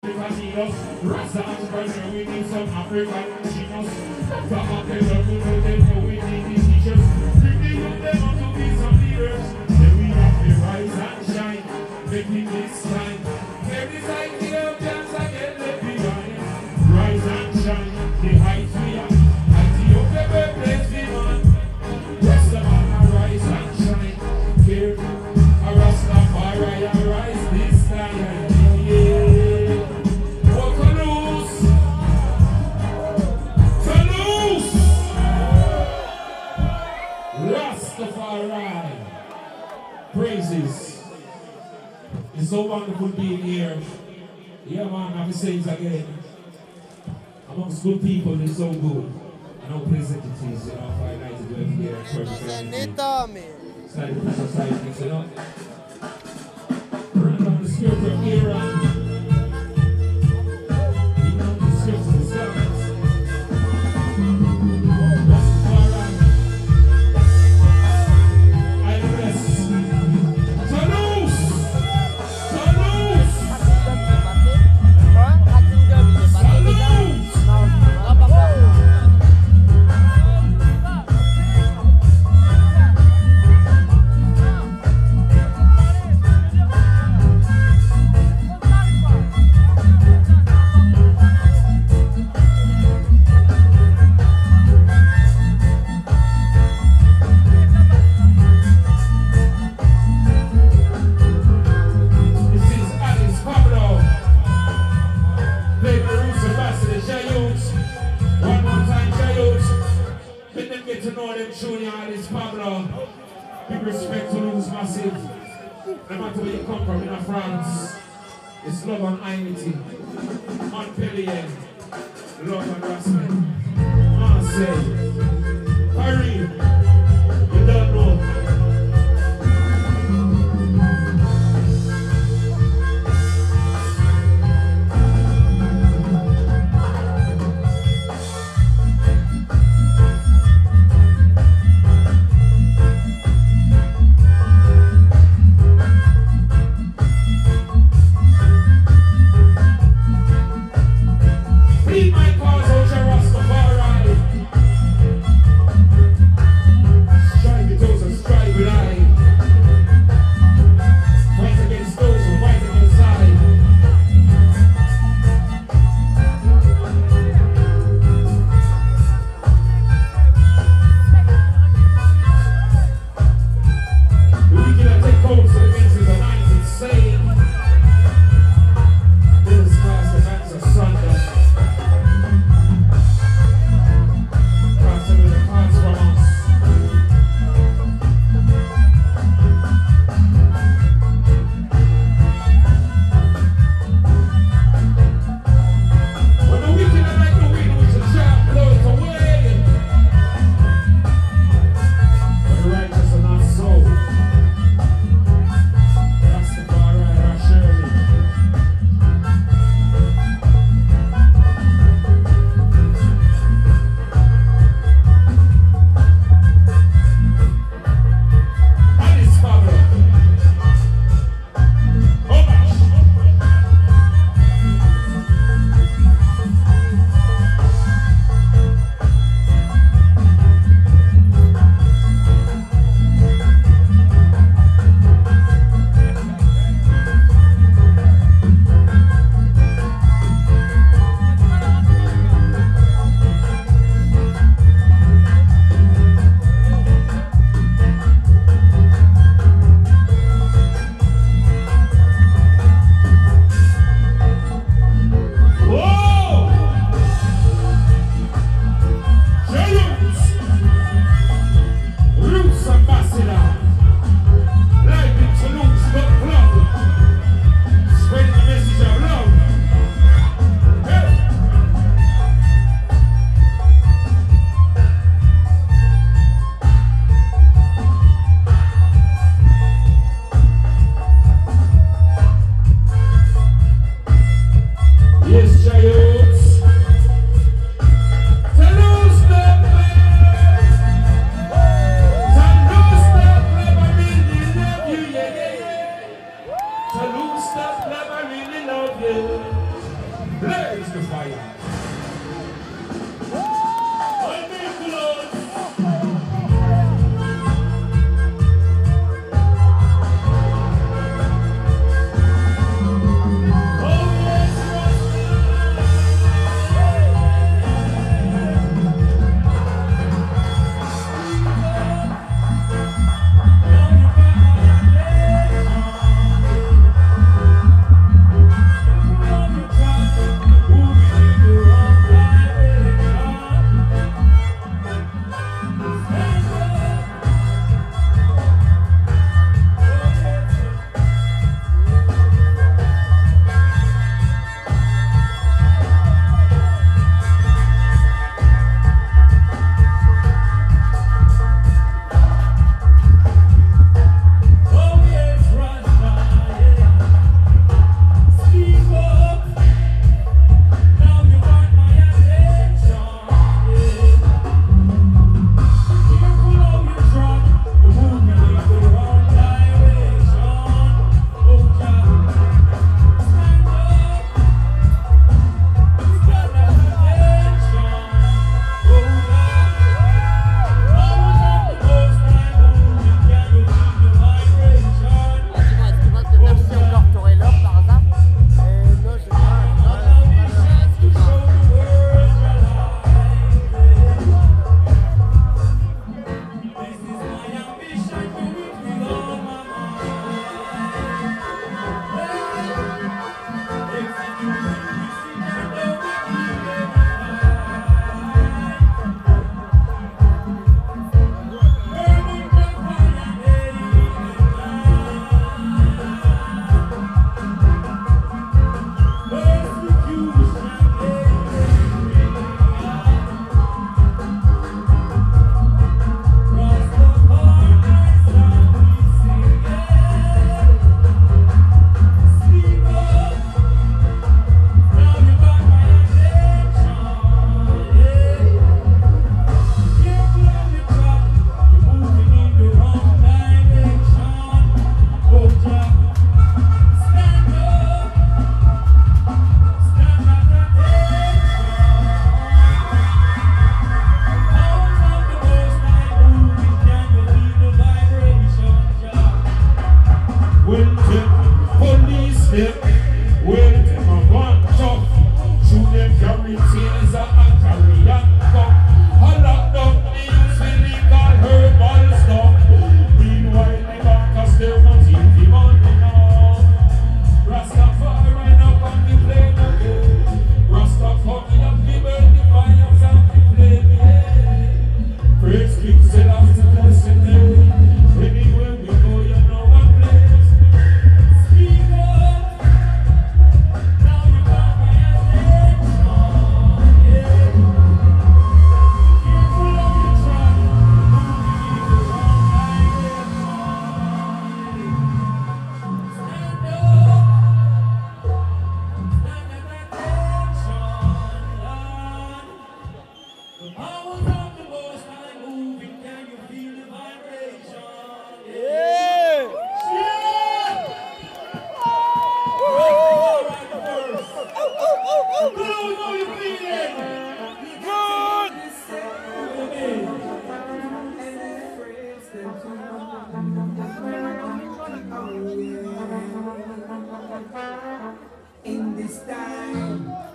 Rasta and brother, we need some African chinos. Come up and love to know them, how we need these teachers. Bring the young them up to be some leaders. Then we have to rise and shine, making this time. Every time the young jams again left behind. Rise and shine, the heights we are. Ethiopia birthplace we want. Rasta man, rise and shine. Here, a Rastafari, rise this time. Rastafari, praises. It's so wonderful being here. Yeah, man, I have to say it again. Amongst good people, it's so good. And how pleasant it is, you know, for a night to do it here at church. It's like the society, you know. Bring on the spirit of Iran. You know, the spirit of the stars. It's love and unity, Montpellier, love and respect. Marseille, Paris, you don't know. Please, my cause, Rastafari.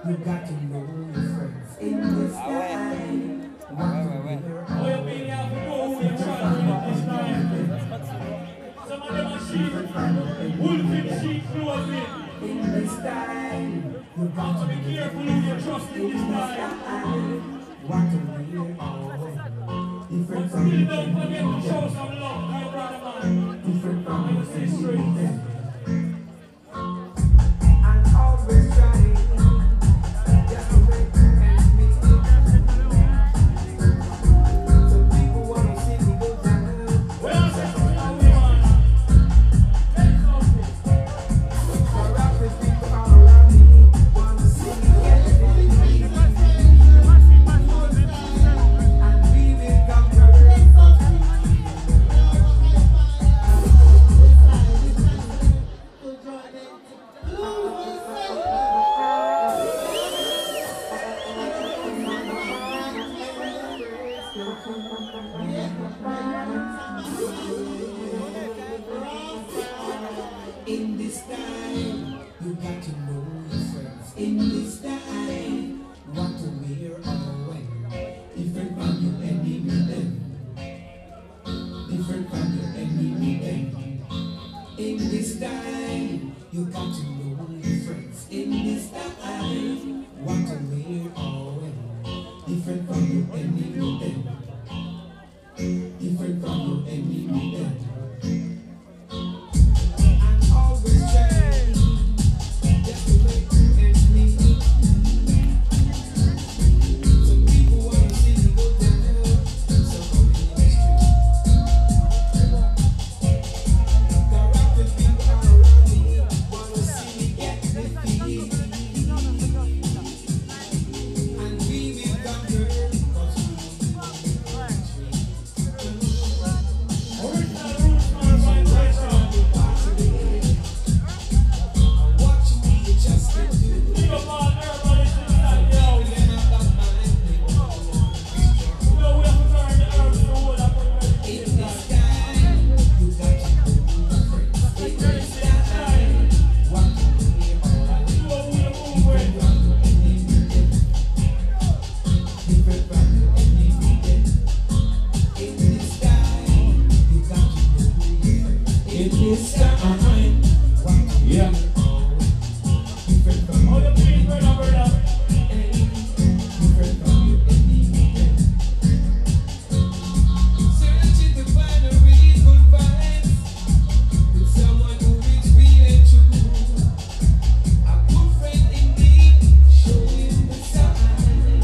You got to know your friends in this time. Oh, you mean you have to know who you're trying to this time? Some of them are sheep, wolfing sheep clothing. In this time, you got to be careful who you trust in this time. What to hear different from you don't forget to show some love, my brother man. Different from your sisters. I'm always trying just to make ends meet. Some people want to see me go down. Well, that's what we want. Let's go. The rappers people all around me want to see me get it. And we will conquer. In this time, you got to know your friends. In this time, what to wear or when. Different from your enemy then. Different from your enemy then. In this time, you got to know your friends. In this time, what to wear or when. Different from your enemy then. Different from your enemy then. I'm always trying just to make ends meet. Some people want to see me go down, some on the street. The rapping people all around me want to see me get defeated. And we will conquer, 'cause we will retreat. Original roots, man, vibration. Watch me just to do. Think about everybody inside, yo. You know we have to turn the herbs to wood and put it In in this time, you got to know your friends. In this time, what to wear or when. You know who you move with. Different from your enemy then. In this time, you got to know your friends. In this time, What to yeah. wear or when. Different from How you feel, brother, brother? different from your enemy then. Searching to find a real good vibes with someone who is real and true. A good friend indeed, showing the sign.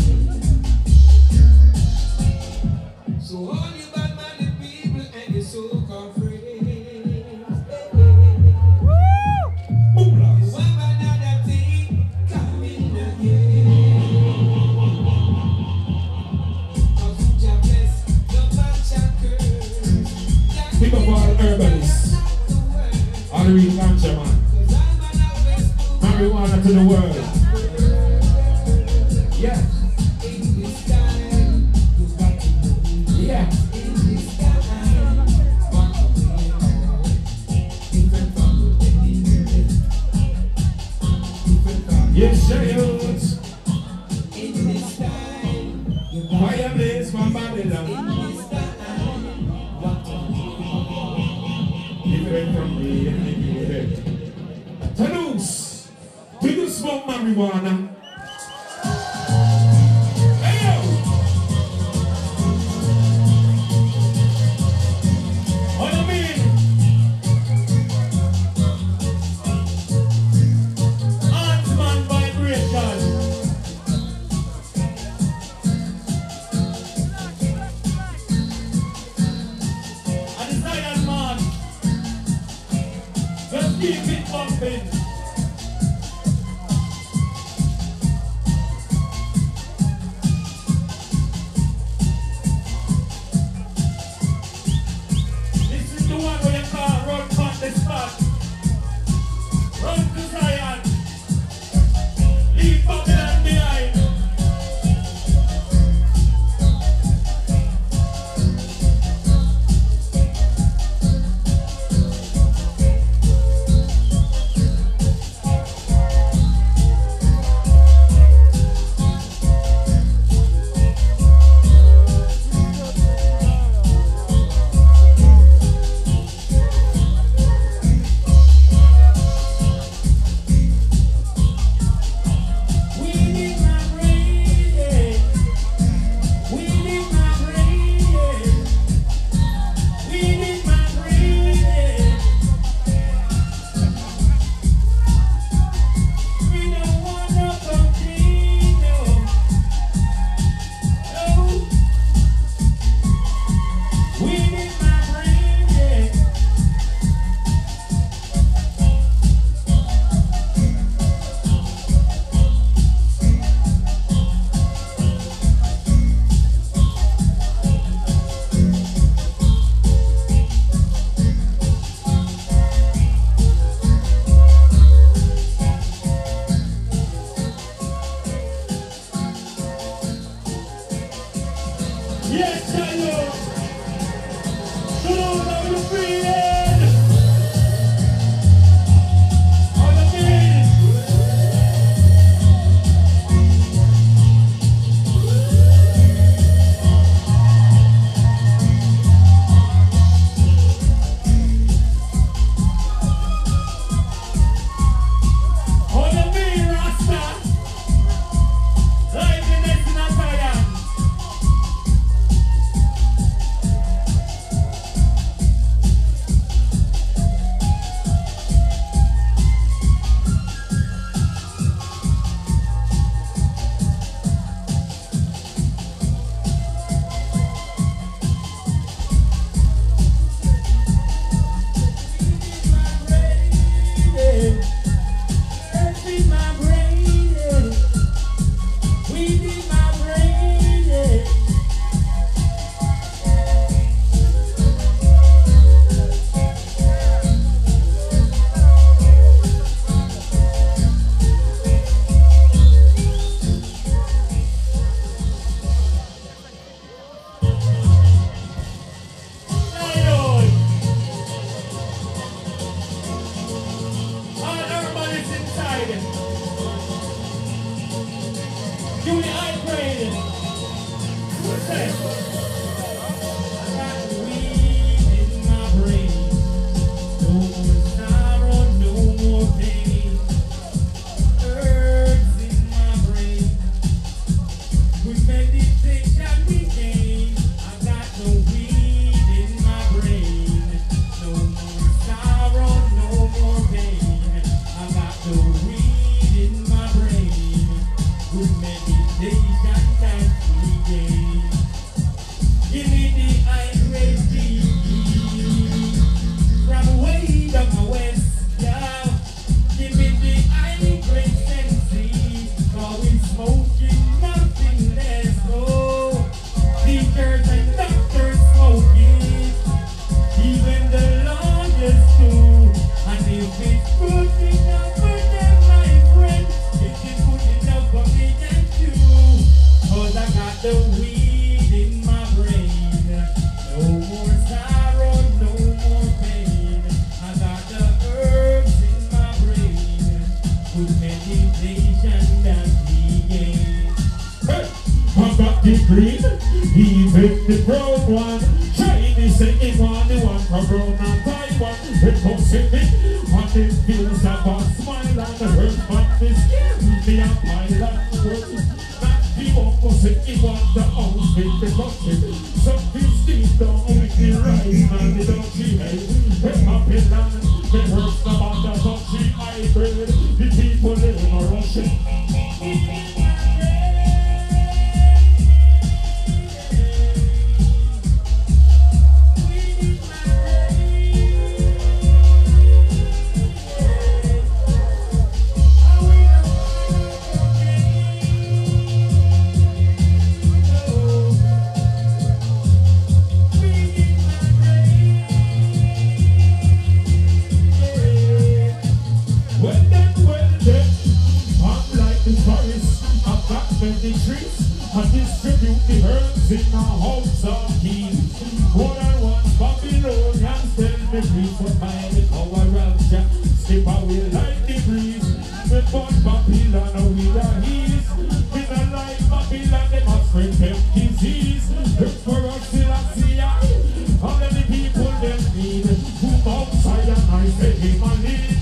So all you bad-minded people and your so-called friends, you have another thing coming again. 'Cause who just bless, no man shall curse. Think of all herbalists, all the real ganja, man. Marijuana to the world. Yeah, yeah. Yes, serious. Fire blaze from Babylon. Different from the enemy head. Tanus, do you smoke marijuana? Hey yo! What do you mean? Ant-Man vibration. And the Zion man. Just keep it bumping. the weed in my brain. No more sorrow, no more pain. I got the herbs in my brain. Good meditation that we gain. Hey, I got the green, even the brown one. Chinese say he want the one from brown and Taiwan. It comes in me, and it feels like a smile and the hurt on the skin. Me a pile and work. The opposite, he want the house with the country. Some things deep down with the rice and the dirty head. They happy land, they hurt about the country hybrid. The people in a rushing. The trees and distribute the herbs in a house of keys. More than one Babylonians tell me please, but by the power of Jah, slip away like the breeze. But Babylon with a ease, in a like Babylon they must spread them disease. Look for us till I see I, how many people them need, who outside and I say him a lead.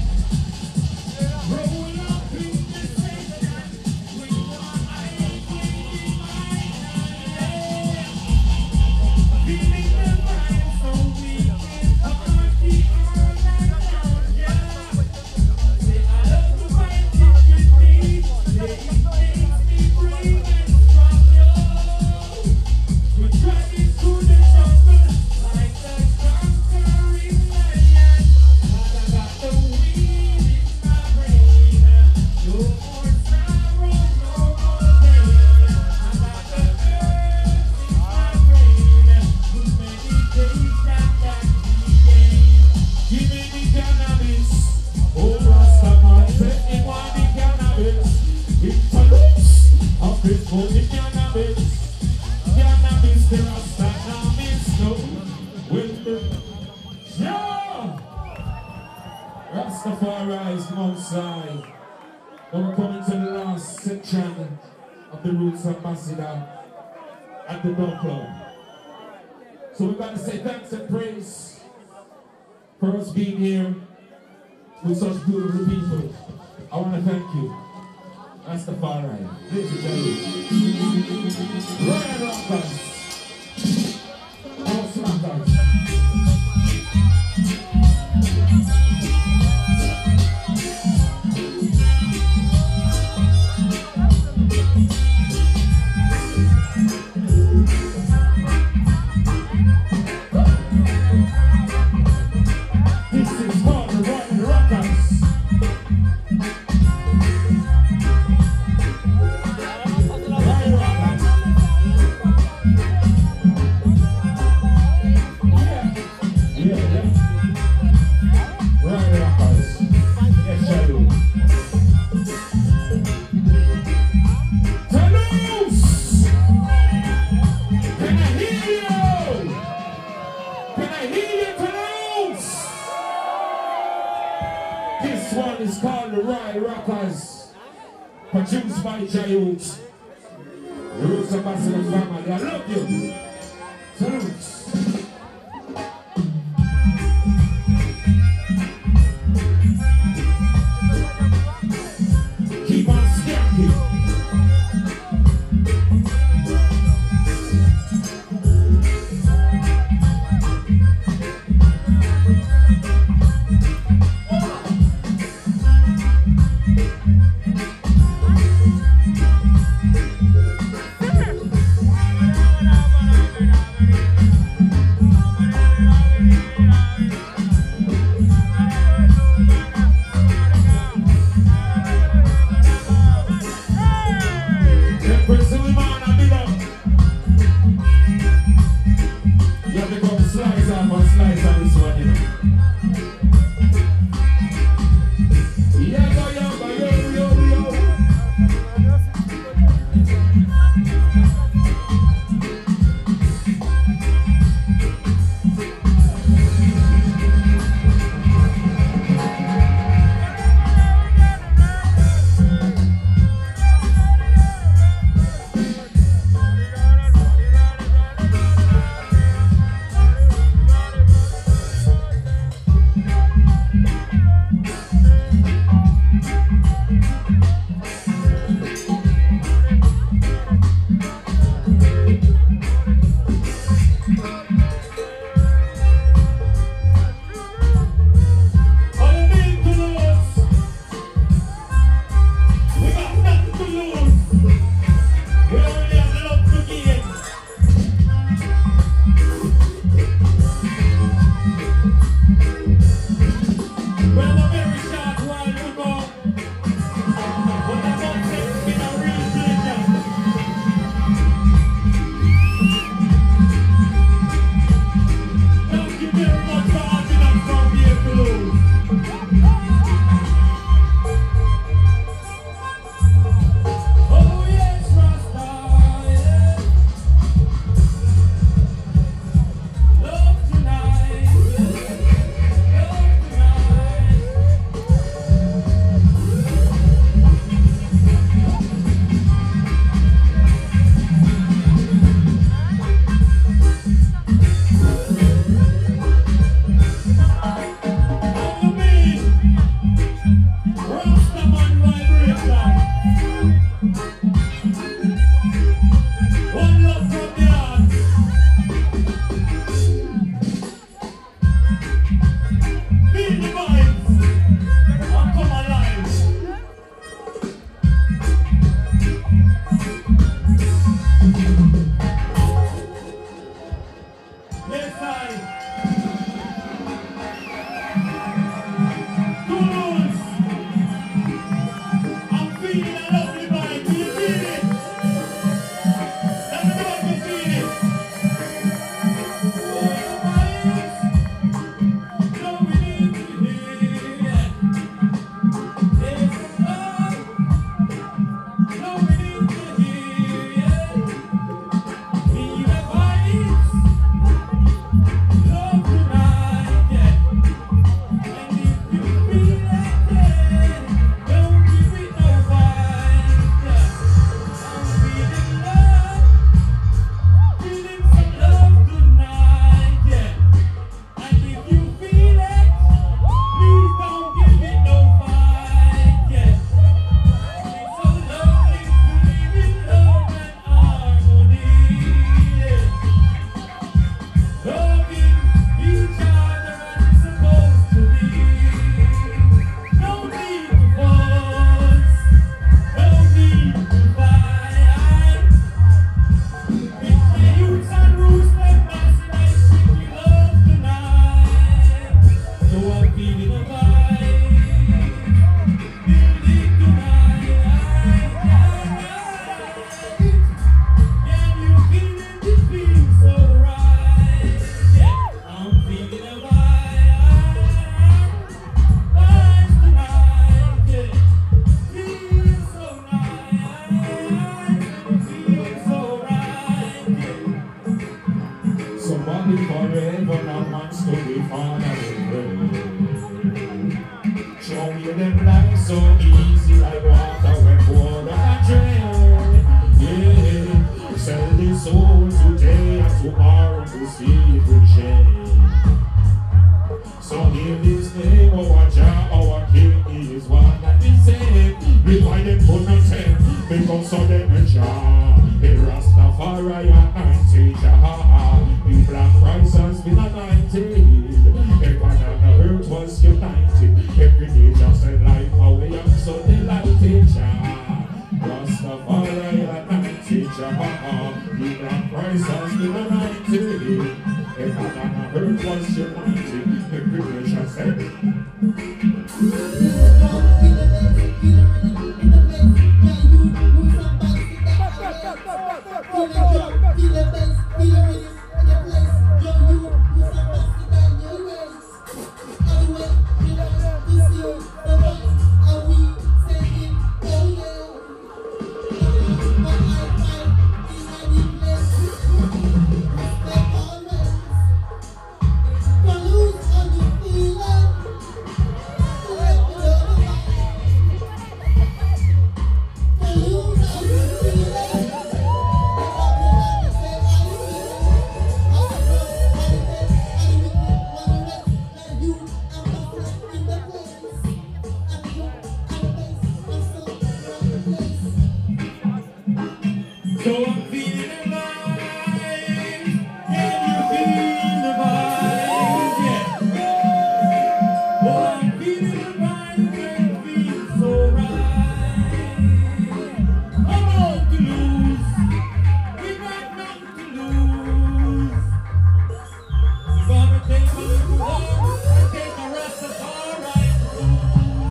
Rastafari's Mount Zion. Now we're coming to the last section of the Roots Ambassador at the Dog Club. So we're going to say thanks and praise for us being here with such beautiful people. I want to thank you. Rastafari. Ladies and gentlemen. Royal Rockers. All Smackers. Produced by Jayut, Roots Ambassador family. I love you. Salutes. Keep on skanking. to the Father show me them life so easy like water when poured on a drain. Yeah, sell the soul today and tomorrow to see it will change. So in this name, our Jah, our King, He is one and the same. We find them for nothing, because of them and Jah. The Rastafari anointed Jah. The black Christ has been anointed. Everyone on the earth was united. Every day just a life away, I'm so delighted Jah. Rastafari anointed Jah. The black Christ has been anointed. Everyone on the earth was united. Every day just so I'm feeling